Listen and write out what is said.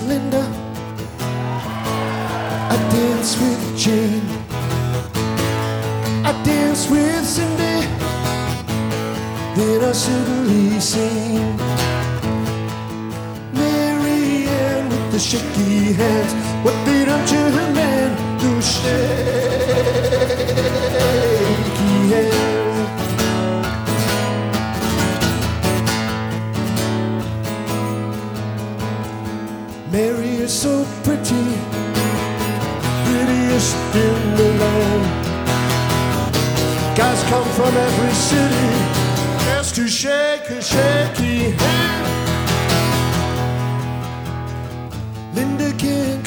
Linda, I dance with Jane, I dance with Cindy, then I suddenly sing. Mary Ann with the shaky hands, what did a gentleman do? Shaky hands. Mary is so pretty, prettiest in the land. Guys come from every city just to shake a shaky hand. Linda can